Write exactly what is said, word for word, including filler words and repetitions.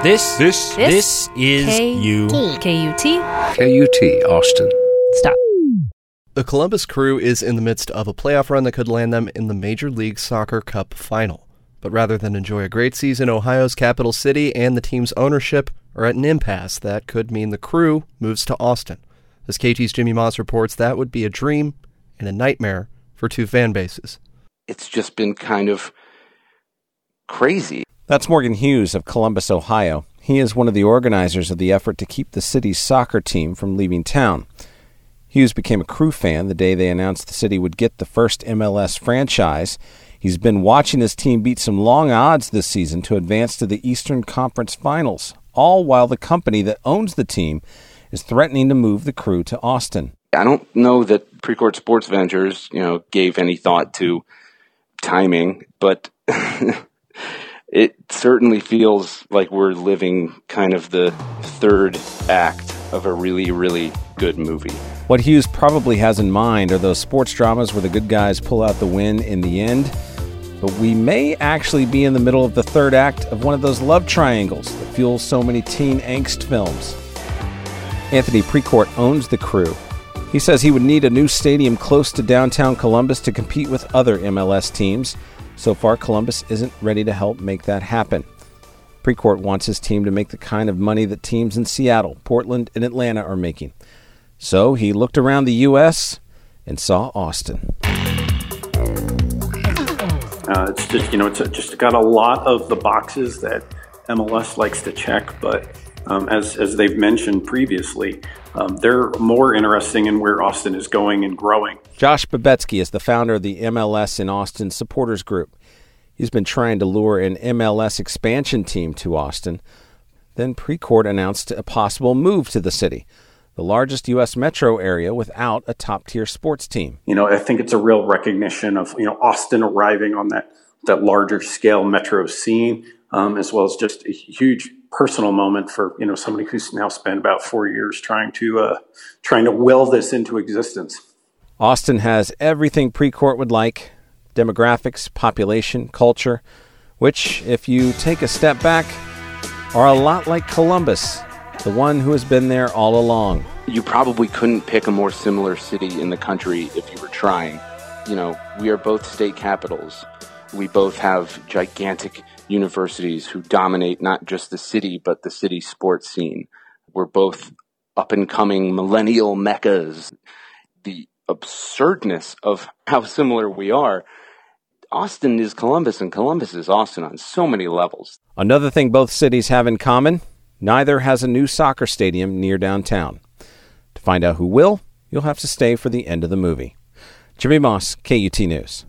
This, this, this, this is K- you. K U T. K U T, Austin. Stop. The Columbus Crew is in the midst of a playoff run that could land them in the Major League Soccer Cup final. But rather than enjoy a great season, Ohio's capital city and the team's ownership are at an impasse that could mean the Crew moves to Austin. As K T's Jimmy Moss reports, that would be a dream and a nightmare for two fan bases. It's just been kind of crazy. That's Morgan Hughes of Columbus, Ohio. He is one of the organizers of the effort to keep the city's soccer team from leaving town. Hughes became a Crew fan the day they announced the city would get the first M L S franchise. He's been watching his team beat some long odds this season to advance to the Eastern Conference Finals, all while the company that owns the team is threatening to move the Crew to Austin. I don't know that Precourt Sports Ventures, you know, gave any thought to timing, but it certainly feels like we're living kind of the third act of a really, really good movie. What Hughes probably has in mind are those sports dramas where the good guys pull out the win in the end. But we may actually be in the middle of the third act of one of those love triangles that fuels so many teen angst films. Anthony Precourt owns the Crew. He says he would need a new stadium close to downtown Columbus to compete with other M L S teams. So far, Columbus isn't ready to help make that happen. Precourt wants his team to make the kind of money that teams in Seattle, Portland, and Atlanta are making. So he looked around the U S and saw Austin. Uh, it's just, you know, it's just got a lot of the boxes that M L S likes to check, but um, as as they've mentioned previously, um, they're more interesting in where Austin is going and growing. Josh Babetsky is the founder of the M L S in Austin supporters group. He's been trying to lure an M L S expansion team to Austin. Then Precourt announced a possible move to the city, the largest U S metro area without a top-tier sports team. You know, I think it's a real recognition of, you know, Austin arriving on that, that larger scale metro scene, um, as well as just a huge personal moment for, you know, somebody who's now spent about four years trying to uh, trying to will this into existence. Austin has everything Precourt would like: demographics, population, culture, which, if you take a step back, are a lot like Columbus, the one who has been there all along. You probably couldn't pick a more similar city in the country if you were trying. You know, we are both state capitals. We both have gigantic universities who dominate not just the city, but the city sports scene. We're both up-and-coming millennial meccas. The absurdness of how similar we are. Austin is Columbus, and Columbus is Austin on so many levels. Another thing both cities have in common: neither has a new soccer stadium near downtown. To find out who will, you'll have to stay for the end of the movie. Jimmy Moss, K U T News.